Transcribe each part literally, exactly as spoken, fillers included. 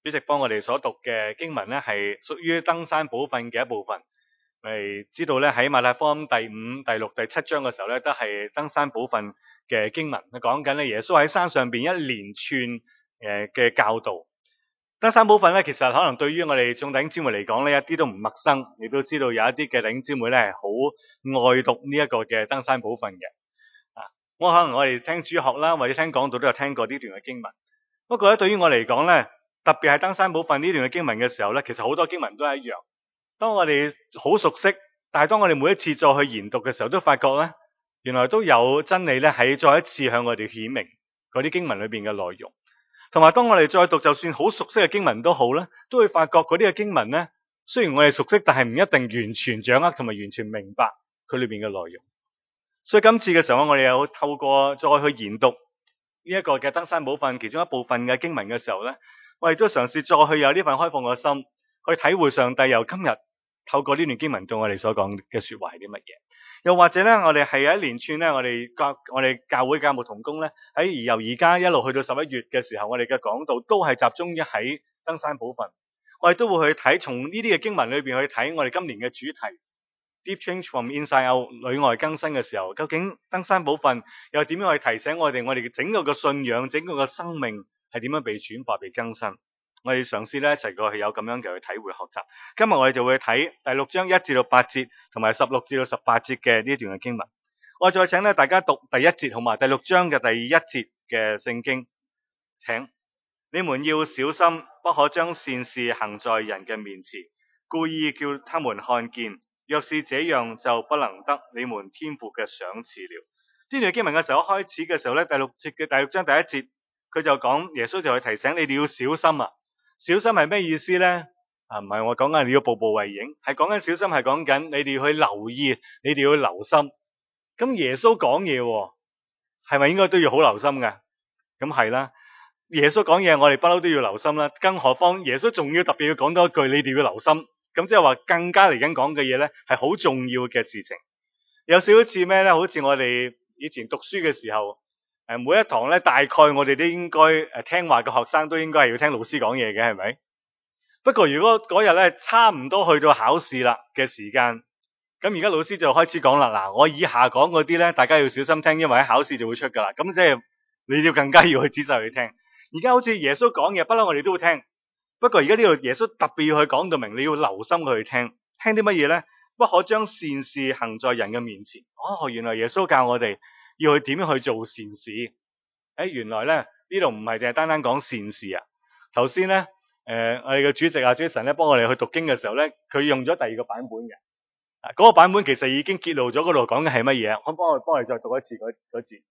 主席幫我哋所讀嘅經文咧，係屬於登山寶訓嘅一部分。我哋知道咧，喺馬太福音第五、第六、第七章嘅時候咧，都係登山寶訓嘅經文。佢講緊咧，耶穌喺山上邊一連串誒嘅教導。登山寶訓咧，其實可能對於我哋眾弟兄姊妹嚟講咧，一啲都唔陌生。你都知道有一啲嘅弟兄姊妹咧係好愛讀呢一個嘅登山寶訓嘅。啊，我可能我哋聽主學啦，或者聽講道都有聽過呢段嘅經文。不過咧，對於我嚟講咧，特別係登山寶訓呢段嘅經文嘅時候咧，其實好多經文都係一樣。當我哋好熟悉，但係當我哋每一次再去研讀嘅時候，都發覺咧，原來都有真理咧喺再一次向我哋顯明嗰啲經文裏邊嘅內容。同埋當我哋再讀，就算好熟悉嘅經文都好咧，都會發覺嗰啲嘅經文咧，雖然我哋熟悉，但係唔一定完全掌握同埋完全明白佢裏邊嘅內容。所以今次嘅時候，我哋有透過再去研讀呢一個嘅登山寶訓其中一部分嘅經文嘅時候咧，我哋都嘗試再去有呢份開放嘅心，去體會上帝由今日透過呢段經文對我哋所講嘅說話係啲乜嘢。又或者咧，我哋係有一連串咧，我哋教我哋教會教牧同工咧，喺由而家一路去到十一月嘅時候，我哋嘅講道都係集中於喺登山寶訓。我哋都會去睇，從呢啲嘅經文裏邊去睇我哋今年嘅主題 Deep Change from Inside Out 裏外更新嘅時候，究竟登山寶訓又點樣去提醒我哋，我哋嘅整個嘅信仰、整個嘅生命係點樣被轉化、被更新？我哋嘗試咧一齊過去有咁樣嘅去體會學習。今日我哋就會睇第六章一至到八節，同埋十六至到十八節嘅呢段嘅經文。我再請咧大家讀第一節，同埋第六章嘅第一節嘅聖經。請你們要小心，不可將善事行在人嘅面前，故意叫他們看見。若是這樣，就不能得你們天父嘅賞賜了。呢段經文嘅時候，開始嘅時候咧，第六節嘅第六章第一節，佢就講耶穌就去提醒你哋要小心啊。小心係咩意思呢？啊，唔係我講緊你要步步為營，係講緊小心係講緊你哋要去留意，你哋要留心。咁耶穌講嘢，係咪應該都要好留心㗎？咁係啦，耶穌講嘢我哋不嬲都要留心啦。更何況耶穌仲要特別要講多一句，你哋要留心。咁即係話更加嚟緊講嘅嘢咧，係好重要嘅事情。有少少似咩咧？好似我哋以前讀書嘅時候。誒，每一堂咧，大概我哋都應該誒聽話嘅學生都應該係要聽老師講嘢嘅，係咪？不過如果嗰日咧差唔多去到考試啦嘅時間，咁而家老師就開始講啦。嗱，我以下講嗰啲咧，大家要小心聽，因為喺考試就會出噶啦。咁即係你要更加要去仔細去聽。而家好似耶穌講嘢，不嬲我哋都會聽。不過而家呢度耶穌特別要去講到明，你要留心去聽。聽啲乜嘢咧？不可將善事行在人嘅面前。哦，原來耶穌教我哋要去點樣去做善事？誒，原來咧呢度唔係淨係單單講善事啊。頭先咧，誒、呃，我哋嘅主席阿 Jason 咧幫我哋去讀經嘅時候咧，佢用咗第二個版本嘅。啊，嗰個版本其實已經揭露咗嗰度講嘅係乜嘢。我幫我幫我哋再讀一次嗰嗰節。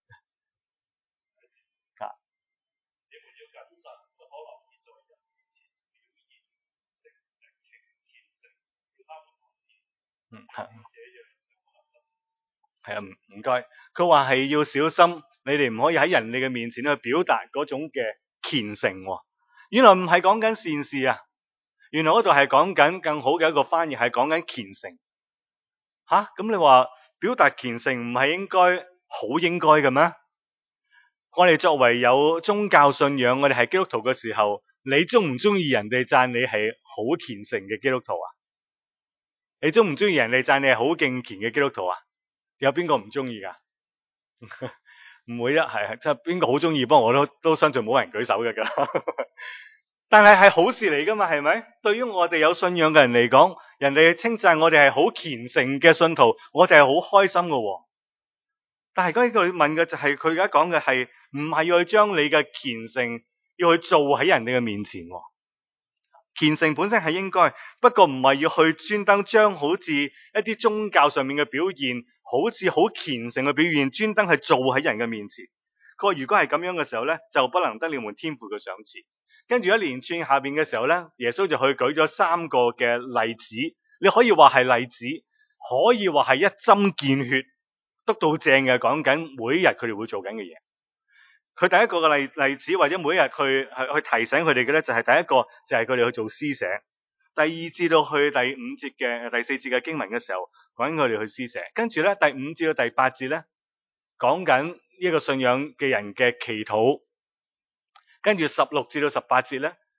啊，你們要謹慎，不可留意在人面前表現誠誠虔誠，叫他們看見。嗯，係。係啊，唔唔該。佢話係要小心，你哋唔可以喺人哋嘅面前去表達嗰種嘅虔誠。原來唔係講緊善事啊，原來嗰度係講緊更好嘅一個翻譯，係講緊虔誠。吓，咁你話表達虔誠唔係應該好應該嘅咩？我哋作為有宗教信仰，我哋係基督徒嘅時候，你中唔中意人哋讚你係好虔誠嘅基督徒啊？你中唔中意人哋讚你係好敬虔嘅基督徒啊？有邊個唔中意噶？唔會啊，係即係邊個好中意？不過我都都相信冇人舉手嘅噶。但係係好事嚟噶嘛？係咪？對於我哋有信仰嘅人嚟講，人哋稱讚我哋係好虔誠嘅信徒，我哋係好開心噶。但係嗰個問嘅就係佢而家講嘅係唔係要去將你嘅虔誠要去做喺人哋嘅面前？虔誠本身係應該，不過唔係要去專登將好似一啲宗教上面嘅表現，好似好虔誠嘅表現，專登係做喺人嘅面前。佢話如果係咁樣嘅時候咧，就不能得你們天父嘅賞賜。跟住一連串下邊嘅時候咧，耶穌就去舉咗三個嘅例子，你可以話係例子，可以話係一針見血，督到正嘅講緊每一日佢哋會做緊嘅嘢。佢第一個嘅例例子或者每一日去去去提醒佢哋嘅咧，就係第一個就係佢哋去做施捨。第二至到去第五節嘅第四節嘅經文嘅時候，講緊佢哋去施捨。跟住咧第五至到第八節咧，講緊呢一個信仰嘅人嘅祈禱。跟住十六至到十八節咧，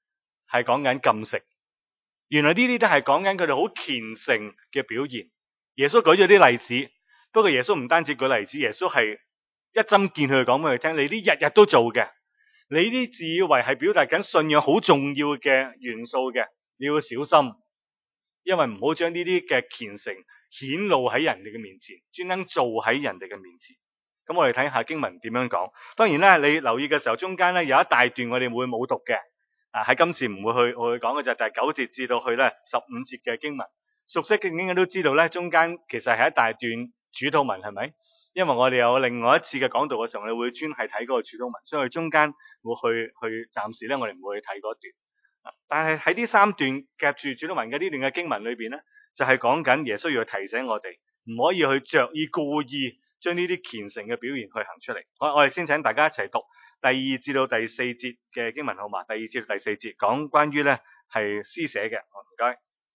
係講緊禁食。原來呢啲都係講緊佢哋好虔誠嘅表現。耶穌舉咗啲例子，不過耶穌唔單止舉例子，耶穌係一針見血講俾佢聽，你啲日日都做嘅，你啲自以為係表達緊信仰好重要嘅元素嘅，你要小心，因為唔好將呢啲嘅虔誠顯露喺人哋嘅面前，專登做喺人哋嘅面前。咁我哋睇下經文點樣講。當然咧，你留意嘅時候，中間咧有一大段我哋會冇讀嘅。啊！喺今次唔會去我去講嘅就係第九節至到去咧十五節嘅經文。熟悉嘅經文都知道咧，中間其實係一大段主禱文，係咪？因為我哋有另外一次嘅講道嘅時候，我哋會專係睇嗰個主禱文，所以中間會去去暫時咧，我哋唔會去睇嗰段。但係喺呢三段夾住主禱文嘅呢段嘅經文裏邊咧，就係講緊耶穌要提醒我哋，唔可以去着意故意將呢啲虔誠嘅表現去行出嚟。我我哋先請大家一齊讀第二至到第四節嘅經文好嘛？第二至到第四節講關於咧係施捨嘅，唔該。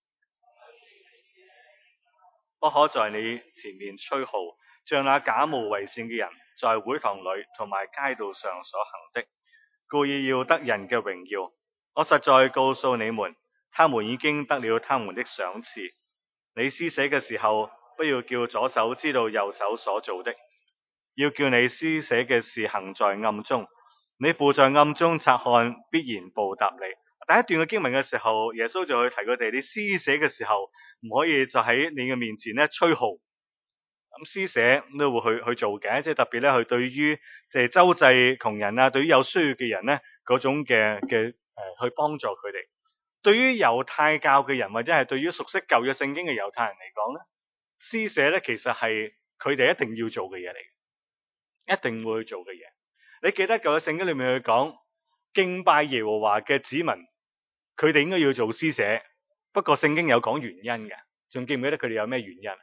不可在你前面吹號，像那假冒為善嘅人在會堂裏同埋街道上所行的，故意要得人嘅榮耀。我實在告訴你們，他們已經得了他們的賞賜。你施捨嘅時候，不要叫左手知道右手所做的，要叫你施捨嘅事行在暗中。你父在暗中察看，必然報答你。第一段嘅經文嘅時候，耶穌就去提佢哋，你施捨嘅時候唔可以就喺你嘅面前咧吹號。咁施捨都會去去做嘅，即係特別咧，佢對於即係周濟窮人啊，對於有需要嘅人咧嗰種嘅嘅誒去幫助佢哋。對於猶太教嘅人或者係對於熟悉舊約聖經嘅猶太人嚟講咧，施捨咧其實係佢哋一定要做嘅嘢嚟，一定會去做嘅嘢。你記得舊約聖經裏面去講敬拜耶和華嘅子民，佢哋應該要做施捨，不過聖經有講原因嘅，仲記唔記得佢哋有咩原因？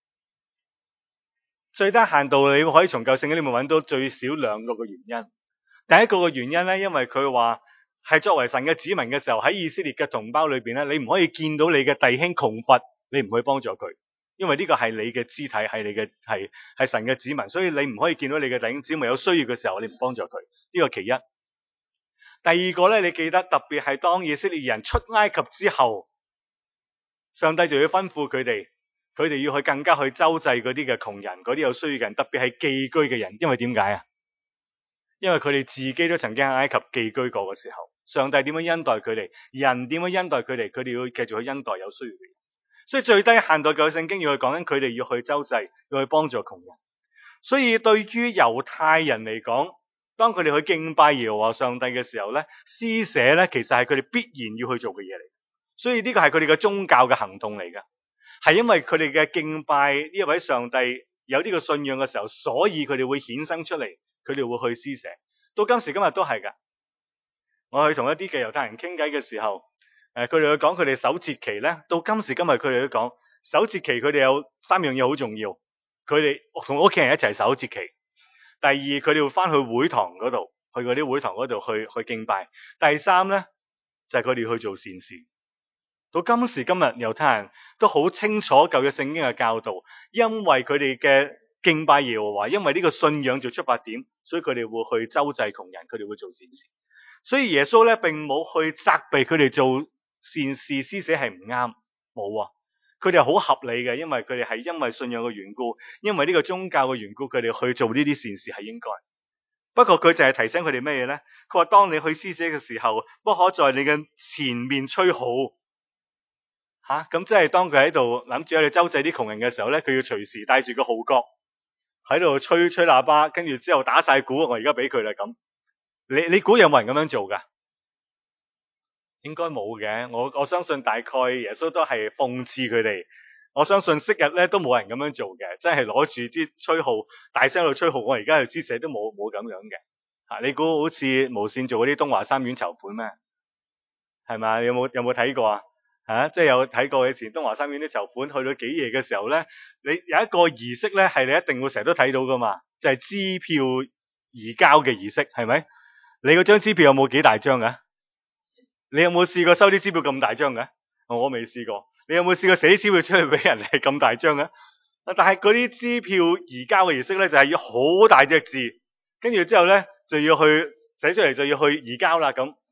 最低限度你可以從舊聖經裏面揾到最少兩個嘅原因。第一個嘅原因咧，因為佢話係作為神嘅子民嘅時候，喺以色列嘅同胞裏邊咧，你唔可以見到你嘅弟兄窮乏，你唔去幫助佢，因為呢個係你嘅肢體，係你嘅係係神嘅子民，所以你唔可以見到你嘅弟兄姊妹有需要嘅時候，你唔幫助佢，呢個其一。第二個咧，你記得特別係當以色列人出埃及之後，上帝就要吩咐佢哋，佢哋要去更加去周濟嗰啲嘅窮人，嗰啲有需要嘅人，特別係寄居嘅人。因為點解啊？因為佢哋自己都曾經喺埃及寄居過嘅時候，上帝點樣恩待佢哋，人點樣恩待佢哋，佢哋要繼續去恩待有需要嘅人。所以最低限度嘅聖經要去講緊佢哋要去周濟，要去幫助窮人。所以對於猶太人嚟講，當佢哋去敬拜耶和華上帝嘅時候咧，施捨咧其實係佢哋必然要去做嘅嘢嚟。所以呢個係佢哋嘅宗教嘅行動嚟㗎，係因為佢哋嘅敬拜呢一位上帝有呢個信仰嘅時候，所以佢哋會衍生出嚟，佢哋會去施捨。到今時今日都係㗎。我去同一啲嘅猶太人傾偈嘅時候，誒佢哋去講佢哋守節期咧，到今時今日佢哋都講守節期，佢哋有三樣嘢好重要。佢哋同屋企人一齊守節期。第二，佢哋會翻去會堂嗰度，去嗰啲會堂嗰度去去敬拜。第三咧就係佢哋去做善事。到今時今日，猶太人都好清楚舊約聖經嘅教導，因為佢哋嘅敬拜耶和華，因為呢個信仰做出發點，所以佢哋會去周濟窮人，佢哋會做善事。所以耶穌咧並冇去責備佢哋做善事施捨係唔啱，冇啊，佢哋係好合理嘅，因為佢哋係因為信仰嘅緣故，因為呢個宗教嘅緣故，佢哋去做呢啲善事係應該。不過佢就係提醒佢哋咩嘢咧？佢話當你去施捨嘅時候，不可在你嘅前面吹號。吓、啊，咁即係當佢喺度諗住喺度周濟啲窮人嘅時候咧，佢要隨時帶住個號角喺度吹吹喇叭，跟住之後打晒鼓，我而家俾佢啦咁。你你估有冇人咁樣做噶？應該冇嘅。我我相信大概耶穌都係諷刺佢哋。我相信昔日咧都冇人咁樣做嘅，真係攞住啲吹號大聲喺度吹號。我而家去施捨都冇冇咁樣嘅。吓、啊，你估好似無綫做嗰啲東華三院籌款咩？係咪？你有冇有冇睇過啊？吓，即係有睇過以前東華三院啲籌款，去到幾夜嘅時候咧，你有一個儀式咧，係你一定會成日都睇到噶嘛，就係支票移交嘅儀式，係咪？你嗰張支票有冇幾大張噶？你有冇試過收啲支票咁大張嘅？我未試過。你有冇試過寫啲支票出去俾人係咁大張嘅？但係嗰啲支票移交嘅儀式咧，就係要好大隻字，跟住之後咧就要去寫出嚟，就要去移交啦咁。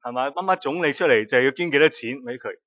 係咪？乜乜總理出嚟就要捐幾多錢俾佢？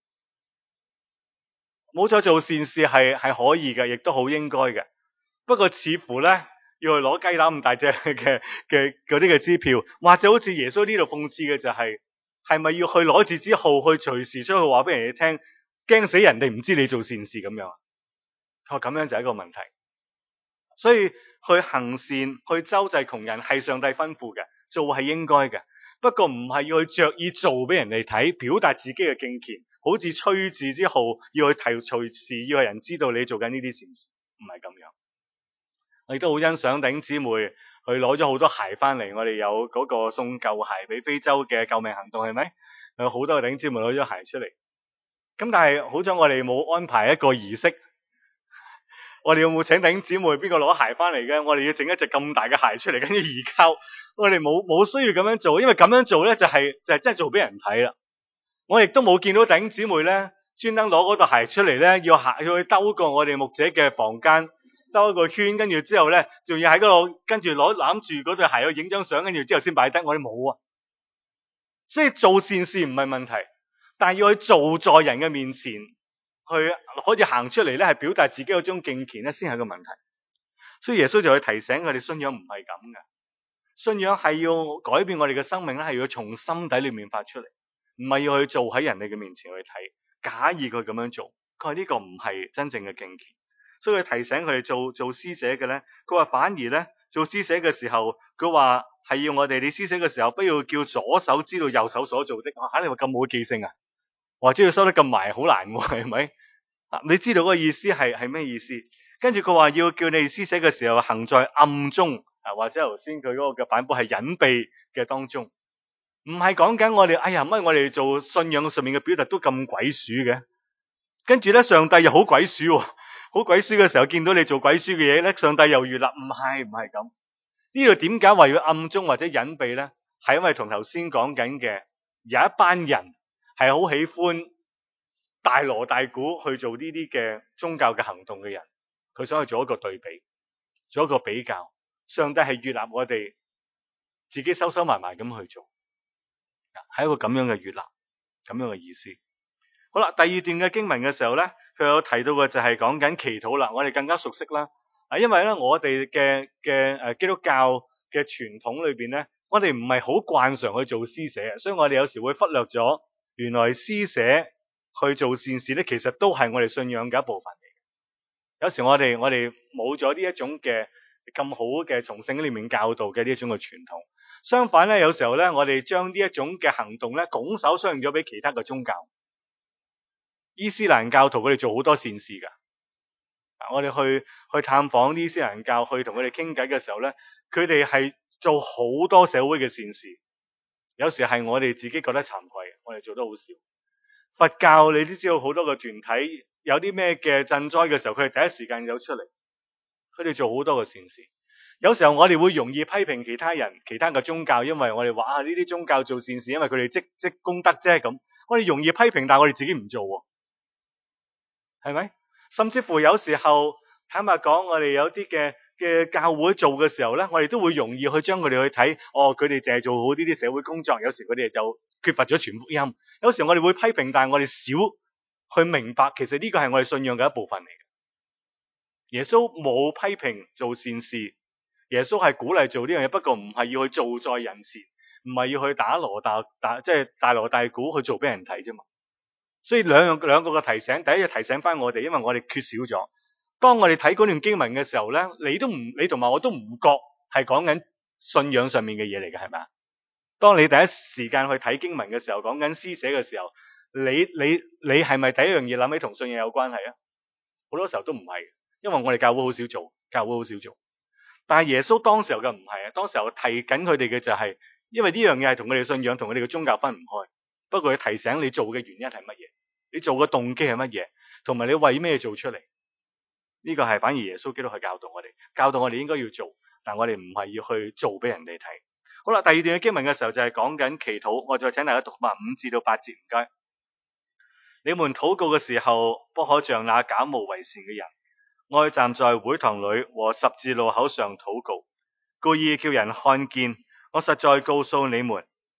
冇錯，做善事係係可以嘅，亦都好應該嘅。不過似乎咧，要去攞雞蛋咁大隻嘅嘅嗰啲嘅支票，或者好似耶穌呢度諷刺嘅就係，係咪要去攞住支號去隨時出去話俾人哋聽，驚死人哋唔知你做善事咁樣？哦，咁樣就係一個問題。所以去行善、去周濟窮人係上帝吩咐嘅，做係應該嘅。不過唔係要去着意做俾人哋睇，表達自己嘅敬虔，好似吹住支號要去提隨時要係人知道你做緊呢啲善事，唔係咁樣。我亦都好欣賞弟兄姊妹去攞咗好多鞋翻嚟，我哋有嗰個送舊鞋俾非洲嘅救命行動，係咪？有好多弟兄姊妹攞咗鞋出嚟。咁但係好彩我哋冇安排一個儀式。我哋有冇請弟兄姊妹邊個攞鞋翻嚟嘅？我哋要整一隻咁大嘅鞋出嚟，跟住移交。我哋冇冇需要咁樣做，因為咁樣做咧就係、是、就係、是、真係做俾人睇啦。我亦都冇見到弟兄姊妹咧專登攞嗰對鞋出嚟咧，要行要去兜過我哋牧者嘅房間，兜一個圈，跟住之後咧仲要喺嗰度跟住攞攬住嗰對鞋去影張相，跟住之後先擺低。我哋冇啊。所以做善事唔係問題，但係要去做在人嘅面前。去可以行出嚟咧，係表達自己嗰種敬虔咧，先係個問題。所以耶穌就去提醒佢哋，信仰唔係咁嘅，信仰係要改變我哋嘅生命咧，係要從心底裏面發出嚟，唔係要去做喺人哋嘅面前去睇，假意佢咁樣做。佢話呢個唔係真正嘅敬虔，所以佢提醒佢哋做做施捨嘅咧，佢話反而咧做施捨嘅時候，佢話係要我哋你施捨嘅時候，不要叫左手知道右手所做的。吓、啊，你話咁冇記性啊？或者要收得咁埋，好難喎，係咪？啊，你知道嗰個意思係係咩意思？跟住佢話要叫你施捨嘅時候行在暗中，啊，或者頭先佢嗰個嘅版本係隱秘嘅當中，唔係講緊我哋，哎呀乜我哋做信仰上面嘅表達都咁鬼鼠嘅？跟住咧上帝又好鬼鼠喎，好鬼鼠嘅時候見到你做鬼鼠嘅嘢咧，上帝又悅納，唔係唔係咁。呢度點解話要暗中或者隱秘咧？係因為同頭先講緊嘅有一班人。係好喜歡大鑼大鼓去做呢啲嘅宗教嘅行動嘅人，佢想去做一個對比，做一個比較。上帝係悅納我哋自己收收埋埋咁去做，係一個咁樣嘅悅納，咁樣嘅意思。好啦，第二段嘅經文嘅時候咧，佢有提到嘅就係講緊祈禱啦，我哋更加熟悉啦。啊，因為咧我哋嘅嘅誒基督教嘅傳統裏邊咧，我哋唔係好慣常去做施捨，所以我哋有時會忽略咗。原來施捨去做善事咧，其實都係我哋信仰嘅一部分嚟嘅。有時我哋我哋冇咗呢一種嘅咁好嘅從聖經裏面教導嘅呢一種嘅傳統。相反咧，有時候咧，我哋將呢一種嘅行動咧，拱手相讓咗俾其他嘅宗教。伊斯蘭教徒佢哋做好多善事噶。我哋去去探訪啲伊斯蘭教，去同佢哋傾偈嘅時候咧，佢哋係做好多社會嘅善事。有時係我哋自己覺得慚愧，我哋做得好少。佛教你都知道好多個團體有啲咩嘅賑災嘅時候，佢哋第一時間有出嚟，佢哋做好多個善事。有時候我哋會容易批評其他人、其他嘅宗教，因為我哋話啊呢啲宗教做善事，因為佢哋積積功德啫咁。我哋容易批評，但係我哋自己唔做喎，係咪？甚至乎有時候坦白講，我哋有啲嘅。嘅教會做嘅時候咧，我哋都會容易去將佢哋去睇，哦，佢哋淨係做好呢啲社會工作，有時佢哋就缺乏咗傳福音。有時我哋會批評，但係我哋少去明白，其實呢個係我哋信仰嘅一部分嚟嘅。耶穌冇批評做善事，耶穌係鼓勵做呢樣嘢，不過唔係要去做在人前，唔係要去打鑼大打，即係大鑼大鼓去做俾人睇啫嘛。所以兩樣兩個嘅提醒，第一就提醒翻我哋，因為我哋缺少咗。當我哋睇嗰段經文嘅時候咧，你都唔，你同埋我都唔覺係講緊信仰上面嘅嘢嚟嘅，係咪啊？當你第一時間去睇經文嘅時候，講緊施捨嘅時候，你你你係咪第一樣嘢諗起同信仰有關係啊？好多時候都唔係，因為我哋教會好少做，教會好少做。但係耶穌當時候嘅唔係啊，當時候提緊佢哋嘅就係，因為呢樣嘢係同佢哋信仰同佢哋嘅宗教分唔開。不過佢提醒你做嘅原因係乜嘢，你做嘅動機係乜嘢，同埋你為咩做出嚟。呢個係反而耶穌基督去教導我哋，教導我哋應該要做，但我哋唔係要去做俾人哋睇。好啦，第二段嘅經文嘅時候就係講緊祈禱，我再請大家讀埋五至到八節，唔該。你們禱告嘅時候，不可像那假冒為善嘅人，愛站在會堂裏和十字路口上禱告，故意叫人看見。我實在告訴你們，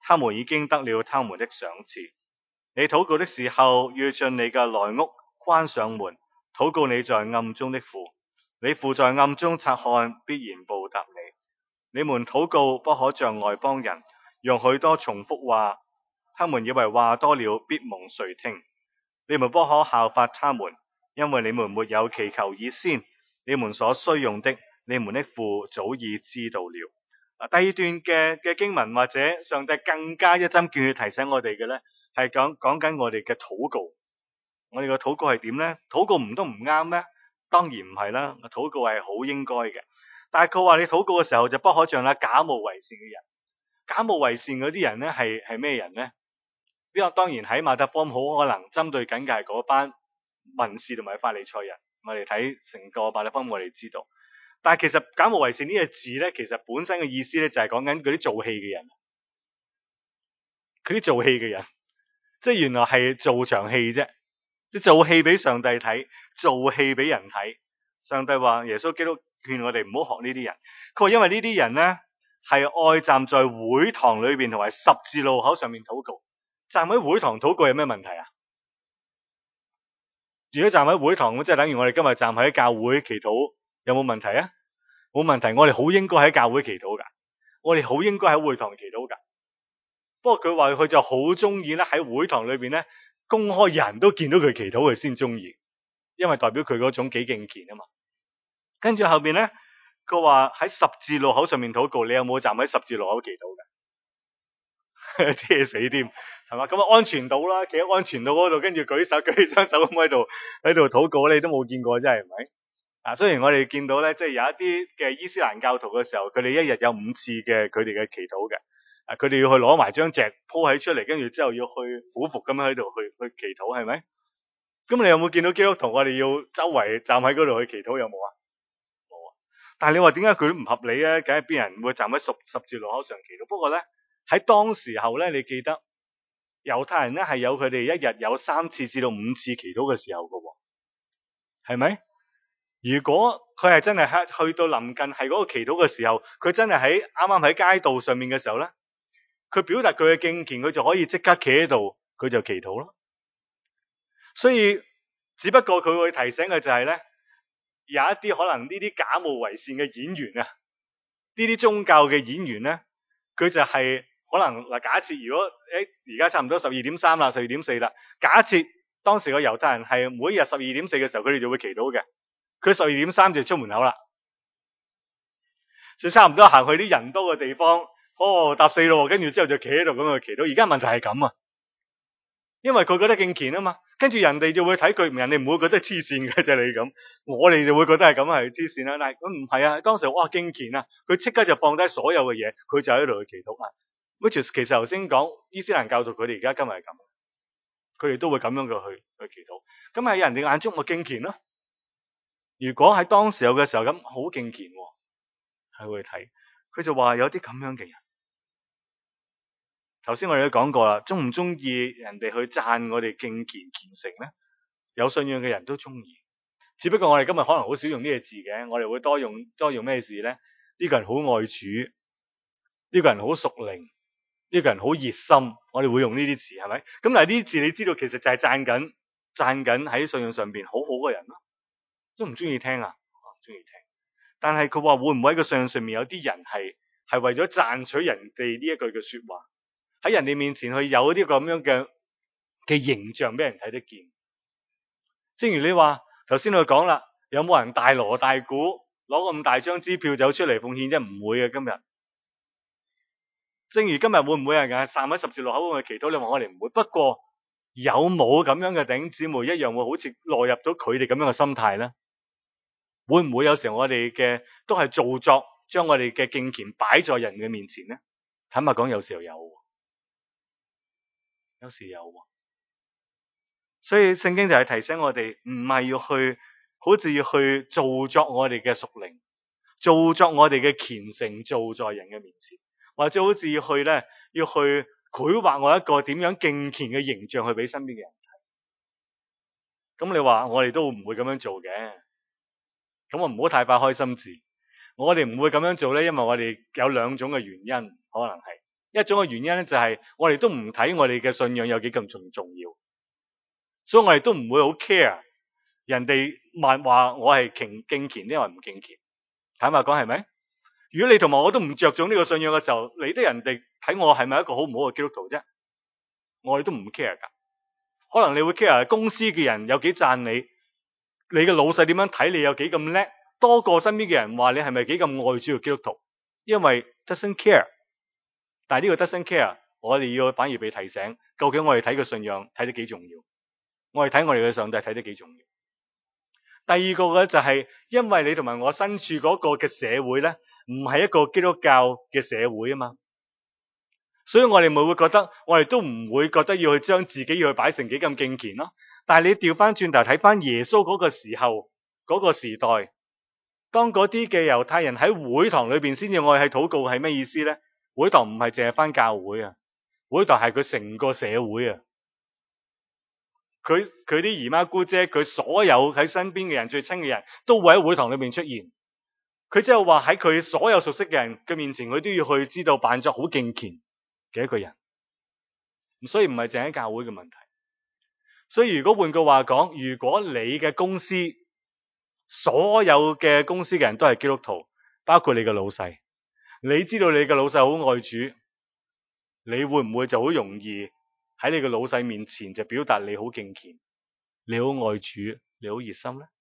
他們已經得了他們的賞賜。你禱告的時候，要進你嘅內屋，關上門，禱告你在暗中的父。你父在暗中察看，必然報答你。你們禱告不可像外邦人，用許多重複話，他們以為話多了必蒙垂聽。你們不可效法他們，因為你們沒有祈求以先，你們所需用的，你們的父早已知道了。第二段嘅嘅經文，或者上帝更加一針見血提醒我哋嘅呢，係講講緊我哋嘅禱告。我哋嘅禱告係點呢？禱告唔都唔啱咩？當然唔係啦，禱告係好應該嘅。但係佢話你禱告嘅時候就不可像那假冒為善嘅人。假冒為善嗰啲人呢，係係咩人呢？呢個當然喺馬太福音好可能針對緊嘅係嗰班文士同埋法利賽人。我哋睇成個馬太福音，我哋知道。但係其實假冒為善呢個字咧，其實本身嘅意思咧就係講緊嗰啲做戲嘅人，佢啲做戲嘅人，即係原來係做場戲啫，即係做戲俾上帝睇，做戲俾人睇。上帝話耶穌基督勸我哋唔好學呢啲人，佢話因為呢啲人咧係愛站在會堂裏邊同埋十字路口上面禱告。站喺會堂禱告有咩問題啊？如果站喺會堂咁，即係等於我哋今日站喺教會祈禱，有冇問題啊？冇問題，我哋好應該喺教會祈禱噶，我哋好應該喺會堂祈禱噶。不過佢話佢就好中意咧喺會堂裏邊咧公開人都見到佢祈禱，佢先中意，因為代表佢嗰種幾敬虔啊嘛。跟住後邊咧，佢話喺十字路口上面禱告，你有冇站喺十字路口祈禱噶？遮死添，係嘛？咁啊安全島啦，企喺安全島嗰度，跟住舉手舉起雙手咁喺度喺度禱告，你都冇見過，真係，係咪？啊，雖然我哋見到咧，即係有一啲嘅伊斯蘭教徒嘅時候，佢哋一日有五次嘅佢哋嘅祈禱嘅，啊，佢哋要去攞埋張席鋪喺出嚟，跟住之後要去俯伏咁樣喺度去去祈禱，係咪？咁你有冇見到基督徒我哋要周圍站喺嗰度去祈禱，有冇啊？冇啊！但係你話點解佢都唔合理咧？梗係邊人會站喺十十字路口上祈禱？不過咧喺當時候咧，你記得猶太人咧係有佢哋一日有三次至到五次祈禱嘅時候噶，係咪？如果佢係真係喺去到臨近係嗰個祈禱嘅時候，佢真係喺啱啱喺街道上面嘅時候咧，佢表達佢嘅敬虔，佢就可以即刻企喺度，佢就祈禱咯。所以只不過佢會提醒嘅就係咧，有一啲可能呢啲假冒為善嘅演員啊，呢啲宗教嘅演員咧，佢就係可能嗱，假設如果誒而家差唔多十二點三啦，十二點四啦，假設當時個猶太人係每日十二點四嘅時候，佢哋就會祈禱嘅。佢十二點三就出門口啦，就差唔多行去啲人多嘅地方，哦搭四路，跟住之後就企喺度咁去祈禱。而家問題係咁啊，因為佢覺得敬虔啊嘛，跟住人哋就會睇佢，人哋唔會覺得黐線嘅啫，你咁，我哋就會覺得係咁係黐線啦。但係佢唔係啊，當時哇敬虔啊，佢即刻就放低所有嘅嘢，佢就喺度去祈禱啊。which is 其實頭先講伊斯蘭教徒佢哋而家今日係咁，佢哋都會咁樣嘅去去祈禱。咁喺人哋眼中咪敬虔咯。如果喺當時候嘅時候咁好敬虔，係會睇佢就話有啲咁樣嘅人。頭先我哋都講過啦，中唔中意人哋去讚我哋敬虔虔誠咧？有信仰嘅人都中意，只不過我哋今日可能好少用呢個字嘅，我哋會多用多用咩字咧？呢個人好愛主，呢個人好屬靈，呢個人好熱心，我哋會用呢啲字，係咪？咁但係呢啲字你知道其實就係讚緊讚緊喺信仰上邊好好嘅人咯。都唔中意聽啊，中意聽。但係佢話會唔會喺個信仰上面有啲人係係為咗賺取人哋呢一句嘅說話，喺人哋面前去有啲咁樣嘅嘅形象俾人睇得見。正如你話頭先佢講啦，有冇人大鑼大鼓攞咁大張支票走出嚟奉獻啫？唔會嘅今日。正如今日會唔會有人站喺十字路口去祈禱？你話我哋唔會。不過有冇咁樣嘅弟兄姊妹一樣會好似落入到佢哋咁樣嘅心態咧？會唔會有時候我哋嘅都係做作，將我哋嘅敬虔擺在人嘅面前咧？坦白講，有時候有，有時有。所以聖經就係提醒我哋，唔係要去，好似要去做作我哋嘅屬靈，做作我哋嘅虔誠，做在人嘅面前，或者好似要去咧，要去繪畫我一個點樣敬虔嘅形象去俾身邊嘅人睇。咁你話我哋都唔會咁樣做嘅。咁我唔好太快開心字，我哋唔會咁樣做咧，因為我哋有兩種嘅原因，可能係一種嘅原因咧就係我哋都唔睇我哋嘅信仰有幾咁重重要，所以我哋都唔會好 care 人哋問話我係敬敬虔，因為唔敬虔。坦白講係咪？如果你同埋我都唔着重呢個信仰嘅時候，理得人哋睇我係咪一個好唔好嘅基督徒啫？我哋都唔 care 噶。可能你會 care 公司嘅人有幾讚你，你嘅老細點樣睇你有幾咁叻，多過身邊嘅人話你係咪幾咁愛主嘅基督徒，因為 doesn't care。但係呢個 doesn't care，我哋要反而被提醒，究竟我哋睇嘅信仰睇得幾重要，我哋睇我哋嘅上帝睇得幾重要。第二個嘅就係，因為你同埋我身處嗰個嘅社會咧，唔係一個基督教嘅社會啊嘛，所以我哋咪會覺得，我哋都唔會覺得要去將自己要去擺成幾咁敬虔咯。但係你調翻轉頭睇翻耶穌嗰個時候嗰個時代，當嗰啲嘅猶太人喺會堂裏邊先至愛係禱告，係咩意思咧？會堂唔係淨係翻教會啊，會堂係佢成個社會啊。佢佢啲姨媽姑姐，佢所有喺身邊嘅人，最親嘅人都會喺會堂裏面出現。佢即係話喺佢所有熟悉嘅人嘅面前，佢都要去知道扮作好敬虔嘅一個人。所以唔係淨係教會嘅問題。所以如果換句話講，如果你嘅公司所有嘅公司嘅人都係基督徒，包括你嘅老細，你知道你嘅老細好愛主，你會唔會就好容易喺你嘅老細面前就表達你好敬虔，你好愛主，你好熱心咧？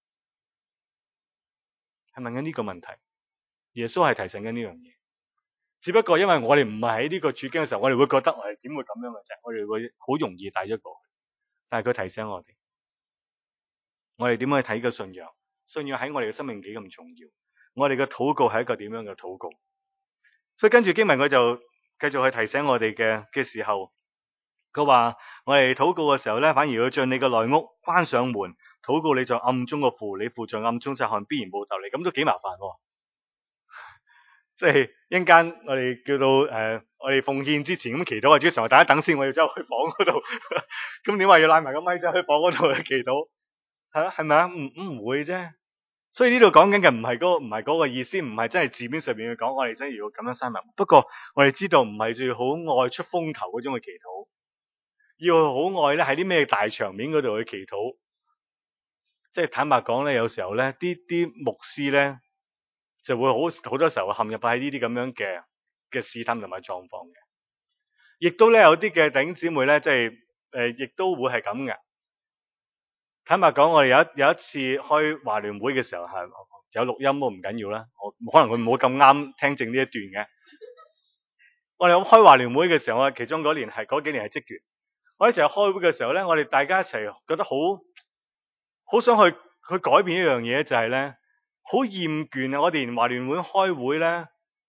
係問緊呢個問題，耶穌係提醒緊呢樣嘢。只不過因為我哋唔係喺呢個處境嘅時候，我哋會覺得誒點會咁樣嘅啫？我哋會好容易帶咗過去。但係佢提醒我哋，我哋點樣去睇個信仰？信仰喺我哋嘅生命幾咁重要？我哋嘅禱告係一個點樣嘅禱告？所以跟住經文佢就繼續去提醒我哋嘅嘅時候，佢話我哋禱告嘅時候咧，反而要進你嘅內屋，關上門，禱告你在暗中嘅父，你父在暗中察看，必然報答你。咁都幾麻煩喎！即係一陣間我哋叫到誒、呃，我哋奉獻之前咁祈禱啊，主常話大家等先，我要走去房嗰度。咁點話要拉埋個咪走去房嗰度去祈禱？係啊，係咪啊？唔唔會啫。所以呢度講緊嘅唔係嗰個唔係嗰個意思，唔係真係字面上面去講，我哋真係要咁樣生物。不過我哋知道唔係最好愛出風頭嗰種嘅祈禱，要好愛咧喺啲咩大場面嗰度去祈禱。即係坦白講咧，有時候咧啲啲牧師咧就會好好多時候陷入喺呢啲咁樣嘅嘅試探同埋狀況嘅。亦都咧有啲嘅弟兄姊妹咧，即係誒，亦都會係咁嘅。坦白講，我哋有一有一次開華聯會嘅時候，係有錄音都唔緊要啦。我可能佢冇咁啱聽正呢一段嘅。我哋開華聯會嘅時候，我其中嗰年係嗰幾年係職員。我一齊開會嘅時候咧，我哋大家一齊覺得好好想去去改變一樣嘢，就係咧好厭倦啊！我哋連華聯會開會咧，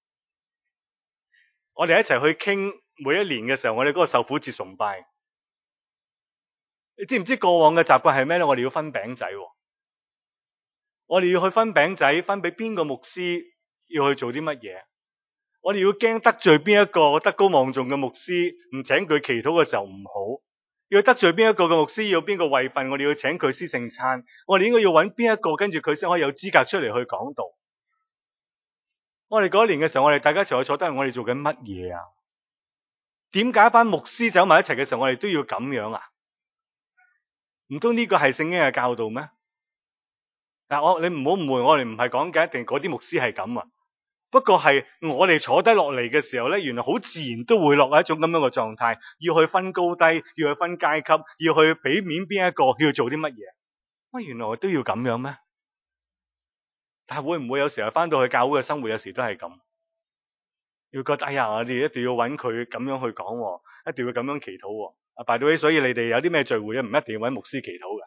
我哋一齊去傾每一年嘅時候，我哋嗰個受苦節崇拜。你知唔知過往嘅習慣係咩咧？我哋要分餅仔，我哋要去分餅仔，分俾邊個牧師要去做啲乜嘢？我哋要驚得罪邊一個德高望重嘅牧師，唔請佢祈禱嘅時候唔好；要得罪邊一個嘅牧師，要邊個位份，我哋要請佢施聖餐。我哋應該要揾邊一個，跟住佢先可以有資格出嚟去講道。我哋嗰一年嘅時候，我哋大家一齊去坐低，我哋做緊乜嘢啊？點解一班牧師走埋一齊嘅時候，我哋都要咁樣啊？唔通呢個係聖經嘅教導咩？但我你唔好誤會，我哋唔係講緊一定嗰啲牧師係咁啊。不過係我哋坐低落嚟嘅時候咧，原來好自然都會落喺一種咁樣嘅狀態，要去分高低，要去分階級，要去俾面邊一個，要去做啲乜嘢？喂，原來我都要咁樣咩？但係會唔會有時候翻到去教會嘅生活，有時都係咁，要覺得哎呀，我哋一定要揾佢咁樣去講，一定要咁樣祈禱。啊，by the way，所以你哋有啲咩聚會咧，唔一定要揾牧師祈禱嘅。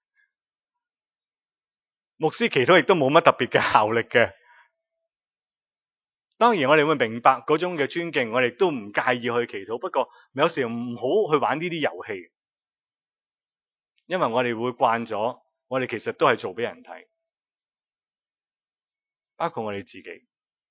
牧師祈禱亦都冇乜特別嘅效力嘅。當然我哋會明白嗰種嘅尊敬，我哋都唔介意去祈禱。不過有時唔好去玩呢啲遊戲，因為我哋會慣咗，我哋其實都係做俾人睇，包括我哋自己。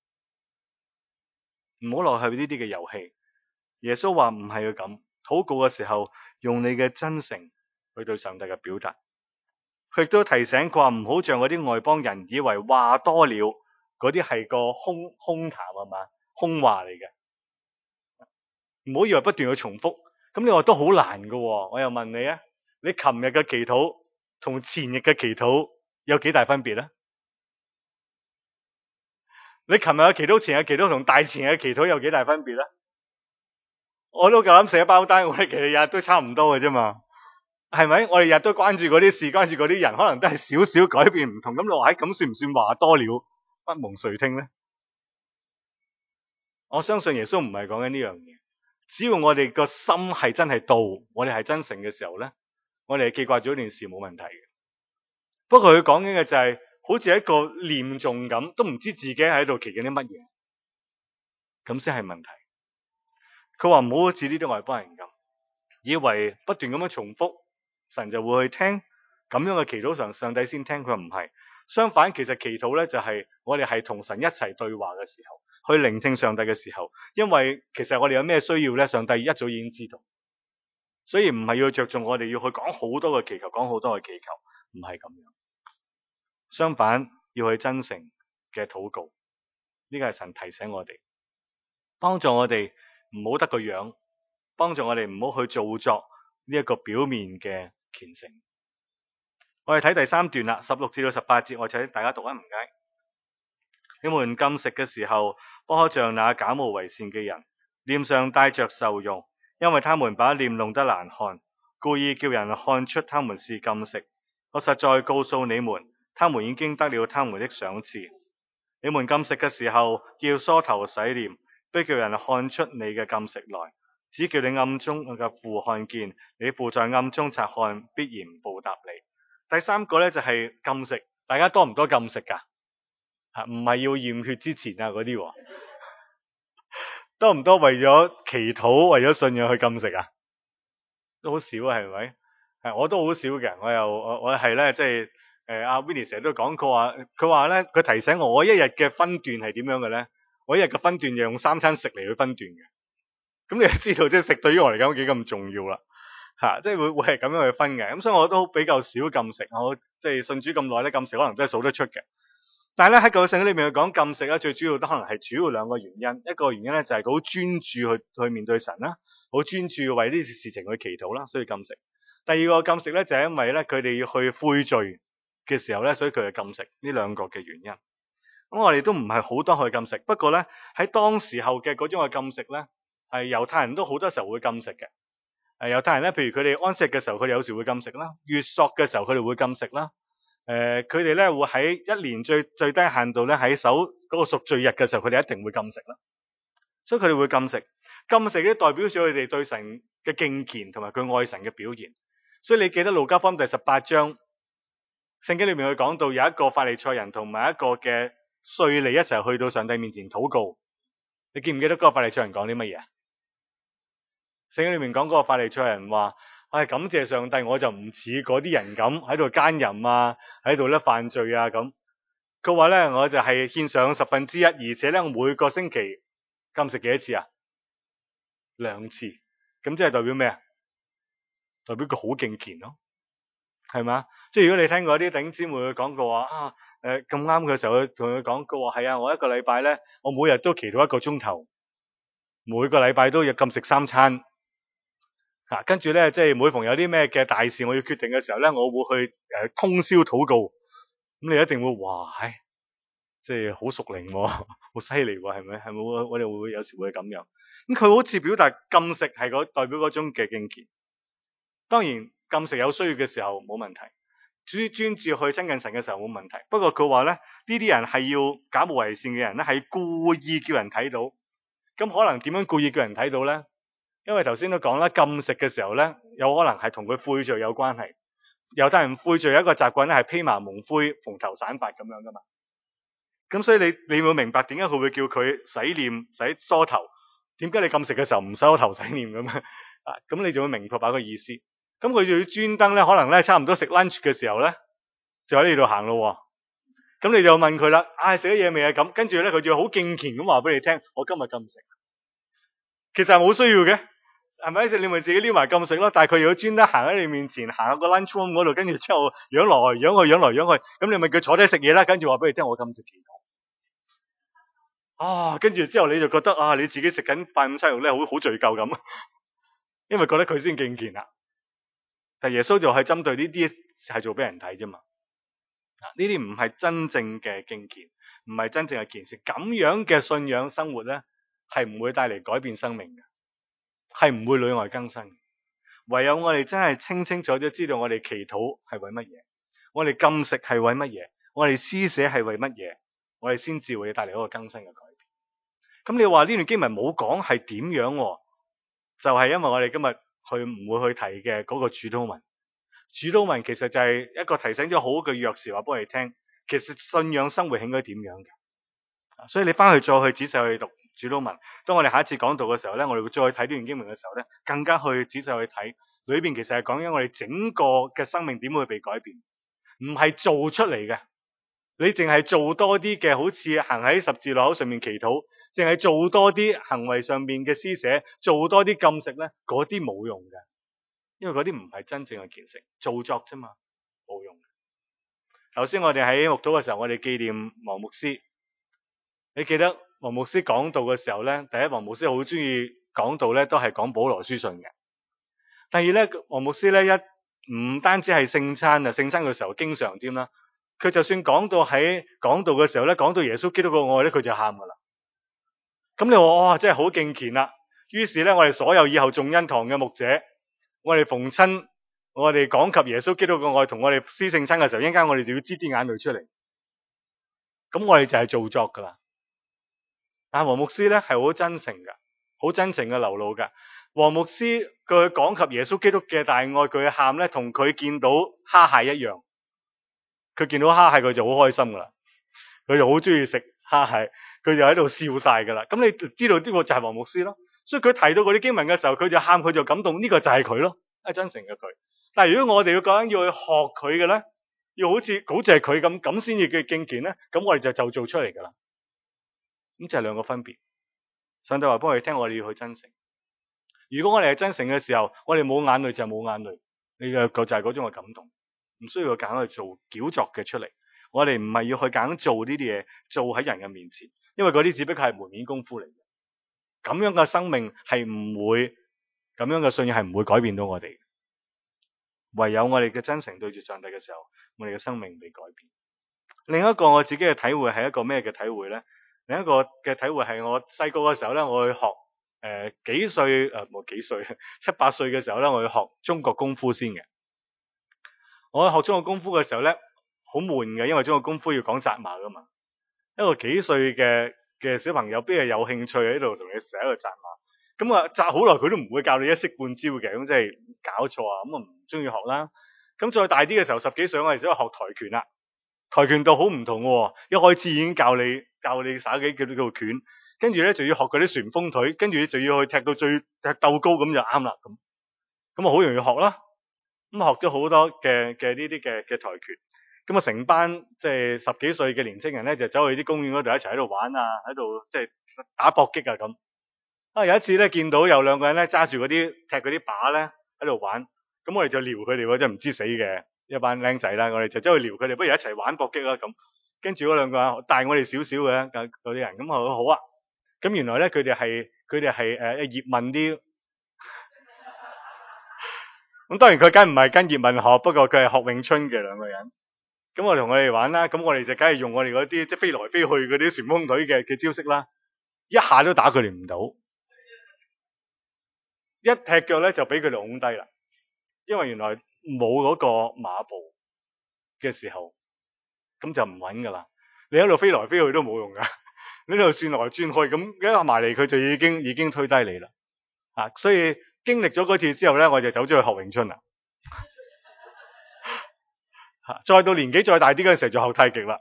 唔好落去呢啲嘅遊戲。耶穌話唔係要咁，禱告嘅時候用你嘅真誠去對上帝嘅表達。佢亦都提醒佢話唔好像嗰啲外邦人以為話多了嗰啲係個空空談啊嘛，空話嚟嘅。 唔好以為不斷去重複。咁你話都好難㗎喎，我又問你啊，你琴日嘅祈禱同前日嘅祈禱有幾大分別咧？你琴日嘅祈禱、前日嘅祈禱同大前日嘅祈禱有幾大分別咧？我都夠膽寫包單，我哋其實日日都差唔多嘅啫嘛，係咪？我哋日日都關注嗰啲事，關注嗰啲人，可能都係少少改變唔同。咁你話喺咁算唔算話多了？不蒙垂聽咧？我相信耶穌唔係講緊呢樣嘢。只要我哋個心係真係到，我哋係真誠嘅時候咧，我哋係記掛咗件事冇問題嘅。不過佢講緊嘅就係、是、好似一個念誦咁，都唔知自己喺度祈緊啲乜嘢，咁先係問題。佢話唔好好似呢啲外邦人咁，以為不斷咁樣重複，神就會去聽。咁樣嘅祈禱上，上帝先聽。佢唔係，相反，其實祈禱咧就係、是、我哋係同神一齊對話嘅時候，去聆聽上帝嘅時候。因為其實我哋有咩需要咧，上帝一早已經知道，所以唔係要着重我哋要去講好多嘅祈求，講好多嘅祈求，唔係咁樣。相反，要去真誠嘅禱告，呢個係神提醒我哋，幫助我哋唔好得個樣，幫助我哋唔好去做作呢一個表面嘅虔誠。我哋睇第三段啦，十六至到十八節，我請大家讀一唔該。你們禁食嘅時候，不可像那假冒為善嘅人，臉上帶着愁容，因為他們把臉弄得難看，故意叫人看出他們是禁食。我實在告訴你們，他們已經得了他們的賞賜。你們禁食嘅時候，要梳頭洗臉，不叫人看出你嘅禁食來，只叫你暗中嘅父看見。你父在暗中察看，必然報答你。第三個咧就係、是、禁食，大家多唔多禁食噶？吓，唔係要驗血之前啊嗰啲，多唔多為咗祈禱、為咗信仰去禁食啊？都好少啊，係咪？係，我都好少嘅。我又我我係咧，即係誒，阿 Winnie 成日都講過話，佢話咧，佢提醒我，我一日嘅分段係點樣嘅咧？我一日嘅分段就用三餐食嚟去分段嘅。咁你就知道，即係食對於我嚟講幾咁重要啦。吓，即係會會係咁樣去分嘅。咁所以我都比較少禁食。我即係信主咁耐咧，禁食可能都係數得出嘅。但係咧喺舊約聖經裏面去講禁食咧，最主要都可能係主要兩個原因。一個原因咧就係佢好專注去去面對神啦，好專注為呢啲事情去祈禱啦，所以禁食。第二個禁食咧就係因為咧佢哋要去悔罪嘅時候咧，所以佢係禁食。呢兩個嘅原因。咁我哋都唔係好多去禁食，不過咧喺當時候嘅嗰種嘅禁食咧，係猶太人都好多時候會禁食嘅。誒，猶太人咧，譬如佢哋安息嘅時候，佢哋有時會禁食啦；月朔嘅時候，佢哋會禁食啦。誒、呃，佢哋咧會喺一年最最低限度咧喺守嗰個贖罪日嘅時候，佢哋一定會禁食啦。所以佢哋會禁食，禁食咧代表咗佢哋對神嘅敬虔同埋佢愛神嘅表現。所以你記得路加福音第十八章，聖經裏面佢講到有一個法利賽人同埋一個嘅稅吏一齊去到上帝面前禱告。你記唔記得嗰個法利賽人講啲乜嘢啊？聖經裏面講嗰個法利賽人話：唉、哎，感謝上帝，我就唔似嗰啲人咁喺度奸淫啊，喺度咧犯罪啊咁。佢話咧，我就係獻上十分之一，而且咧我每個星期禁食幾多次啊？兩次。咁即係代表咩啊？代表佢好敬虔咯，係嘛？即係如果你聽過啲弟兄姊妹佢講過話啊，誒咁啱嘅時候，佢同佢講過話係啊，我一個禮拜咧，我每日都祈禱一個鐘頭，每個禮拜都要禁食三餐。吓、啊，跟住咧，即係每逢有啲咩嘅大事我要決定嘅時候咧，我會去誒、呃、通宵禱告。咁你一定會哇，唉，即係好熟靈，好犀利喎，係咪？係咪？我我哋會唔會有時會咁樣？咁佢好似表達禁食係個代表嗰種嘅敬虔。當然禁食有需要嘅時候冇問題，專專注去親近神嘅時候冇問題。不過佢話咧，呢啲人係要假冒為善嘅人咧，係故意叫人睇到。咁可能點樣故意叫人睇到咧？因為頭先都講啦，禁食嘅時候咧，有可能係同佢悔罪有關係。猶太人悔罪有一個習慣咧，係披麻蒙灰、蓬頭散髮咁樣噶嘛。咁所以你你會明白點解佢會叫佢洗臉、洗梳頭？點解你禁食嘅時候唔梳頭洗臉咁啊？咁你就會明白把個意思。咁佢就要專登咧，可能咧差唔多食 lunch 嘅時候咧，就喺呢度行咯。咁你就問佢啦，唉、哎，食咗嘢未啊？咁跟住咧，佢就好敬虔咁話俾你聽，我今日禁食。其實係冇需要嘅。係咪？你咪自己撩埋禁食咯。但係佢如果專登行喺你面前，行喺個 lunch room 嗰度，跟住之後樣來樣去，樣來樣去，咁你咪叫坐低食嘢啦。跟住話俾你聽，我禁食祈禱。 啊，跟住之後你就覺得啊，你自己食緊拜五餐肉咧，好好罪疚咁，因為覺得佢先敬虔啦。但耶穌就係針對呢啲係做俾人睇啫嘛。呢啲唔係真正嘅敬虔，唔係真正嘅虔誠。咁樣嘅信仰生活咧，係唔會帶嚟改變生命嘅，係唔會裏外更新。唯有我哋真係清清楚楚知道我哋祈禱係為乜嘢，我哋禁食係為乜嘢，我哋施捨係為乜嘢，我哋先至會帶嚟一個更新嘅改變。咁你話呢段經文冇講係點樣，就係因為我哋今日去唔會去提嘅嗰個主禱文。主禱文其實就係一個提醒咗好嘅鑰匙，話俾我哋聽，其實信仰生活係應該點樣嘅。所以你翻去再去仔細去讀主禱文。當我哋下一次講道嘅時候咧，我哋會再睇呢段經文嘅時候咧，更加去仔細去睇裏邊，其實係講緊我哋整個嘅生命點會被改變，唔係做出嚟嘅。你淨係做多啲嘅，好似行喺十字路口上面祈禱，淨係做多啲行為上面嘅施捨，做多啲禁食咧，嗰啲冇用嘅，因為嗰啲唔係真正嘅虔誠，做作啫嘛，冇用。頭先我哋喺牧禱嘅時候，我哋紀念黃牧師。你記得黃牧師講道嘅時候咧，第一，黃牧師好中意講道咧，都係講保羅書信嘅。第二咧，黃牧師咧一唔單止係聖餐啊，聖餐嘅時候經常添啦。佢就算講到喺講道嘅時候咧，講到耶穌基督嘅愛咧，佢就喊噶啦。咁你話哇，真係好敬虔啦。於是咧，我哋所有以後眾恩堂嘅牧者，我哋逢親我哋講及耶穌基督嘅愛，同我哋施聖餐嘅時候，一陣間我哋就要擠啲眼淚出嚟。咁我哋就係做作噶啦。但係黃牧師咧係好真誠噶，好真誠嘅流露噶。黃牧師佢講及耶穌基督嘅大愛，佢喊咧，同佢見到蝦蟹一樣。佢見到蝦蟹佢就好開心噶啦，佢就好中意食蝦蟹，佢就喺度笑晒噶啦。咁你就知道呢個就係黃牧師咯。所以佢提到嗰啲經文嘅時候，佢就喊，佢就感動，呢個就係佢咯，係真誠嘅佢。但係如果我哋要講緊要去學佢嘅咧，要好似好似係佢咁咁先至叫敬虔咧，咁我哋就就做出嚟噶啦。咁就係兩個分別。上帝話幫我哋聽，我哋要去真誠。如果我哋係真誠嘅時候，我哋冇眼淚就冇眼淚，你嘅就係嗰種嘅感動。唔需要揀去做矯作嘅出嚟，我哋唔係要去揀做呢啲嘢，做喺人嘅面前，因為嗰啲只不過係門面功夫嚟嘅。咁樣嘅生命係唔會，咁樣嘅信仰係唔會改變到我哋。唯有我哋嘅真誠對住上帝嘅時候，我哋嘅生命被改變。另一個我自己嘅體會係一個咩嘅體會咧？另一個嘅體會係我細個嘅時候咧，我去學誒、呃、幾歲誒冇、呃、幾歲七八歲嘅時候咧，我去學中國功夫先嘅。我學中國功夫嘅時候咧，好悶嘅，因為中國功夫要講紮馬噶嘛。一個幾歲嘅嘅小朋友，邊係有興趣喺度同你成日喺度紮馬？咁啊紮好耐，佢都唔會教你一式半招嘅，咁即係搞錯啊！咁啊唔中意學啦。咁再大啲嘅時候，十幾歲我哋就學跆拳啦。跆拳道好唔同嘅，一開始已經教你教你耍幾叫叫拳，跟住咧就要學嗰啲旋風腿，跟住就要去踢到最踢鬥高咁就啱啦。咁咁啊好容易學啦。咁學咗好多嘅嘅呢啲嘅嘅跆拳，咁啊成班即係十幾歲嘅年青人咧，就走去啲公園嗰度一齊喺度玩啊，喺度即係打搏擊啊咁。啊有一次咧見到有兩個人咧揸住嗰啲踢嗰啲靶咧喺度玩，咁我哋就撩佢哋喎，真係唔知死嘅一班僆仔啦，我哋就走去撩佢哋，不如一齊玩搏擊啦咁。跟住嗰兩個人大我哋少少嘅嗰啲人，咁啊好啊。咁原來咧佢哋係佢哋係誒葉問啲。咁當然佢梗唔係跟葉問學，不過佢係學詠春嘅兩個人。咁我同佢哋玩啦，咁我哋就梗係用我哋嗰啲即係飛來飛去嗰啲旋風腿嘅嘅招式啦，一下都打佢哋唔到，一踢腳咧就俾佢哋拱低啦。因為原來冇嗰個馬步嘅時候，咁就唔穩噶啦。你喺度飛來飛去都冇用噶，你喺度轉來轉去，咁一埋嚟佢就已經已經推低你啦。啊，所以。經歷咗嗰次之後咧，我就走咗去學詠春啦。再到年紀再大啲嗰陣時候，就學太極啦。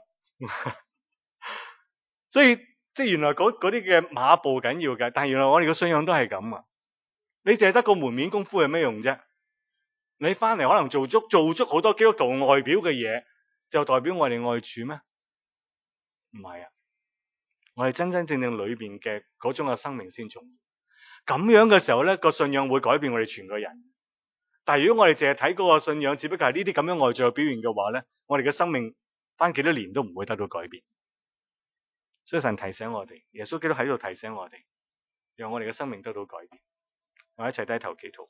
所以即係原來嗰啲嘅馬步緊要嘅，但係原來我哋嘅信仰都係咁啊。你淨係得個門面功夫有咩用啫？你翻嚟可能做足做足好多基督徒外表嘅嘢，就代表我哋愛主咩？唔係啊，我哋真真正正裏邊嘅嗰種嘅生命先重要。咁樣嘅時候咧，個信仰會改變我哋全個人。但係如果我哋淨係睇嗰個信仰，只不過係呢啲咁樣外在嘅表現嘅話咧，我哋嘅生命翻幾多年都唔會得到改變。 所以神提醒我哋，耶穌基督喺度提醒我哋，讓我哋嘅生命得到改變。我一齊低頭祈禱。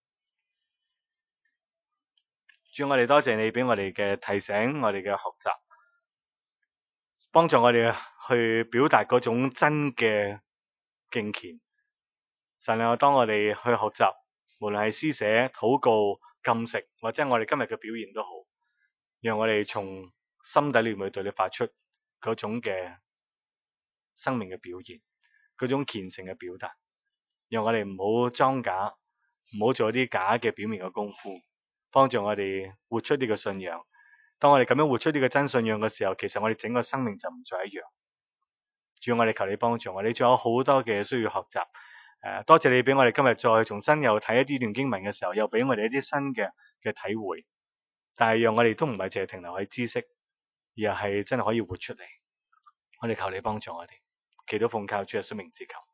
主，我哋多謝你俾我哋嘅提醒，我哋嘅學習，幫助我哋去表達嗰種真嘅敬虔。神啊，當我哋去學習，無論係施捨、禱告、禁食，或者我哋今日嘅表現都好，讓我哋從心底裏面對你發出嗰種嘅生命嘅表現，嗰種虔誠嘅表達，讓我哋唔好裝假，唔好做一啲假嘅表面嘅功夫，幫助我哋活出呢個信仰。當我哋咁樣活出呢個真信仰嘅時候，其實我哋整個生命就唔再一樣。主，我哋求你幫助我哋，仲有好多嘅需要學習。誒，多謝你俾我哋今日再重新又睇一啲段經文嘅時候，又俾我哋一啲新嘅嘅體會。但係讓我哋都唔係淨係停留喺知識，而係真係可以活出嚟。我哋求你幫助我哋，祈禱奉靠主耶穌名字求。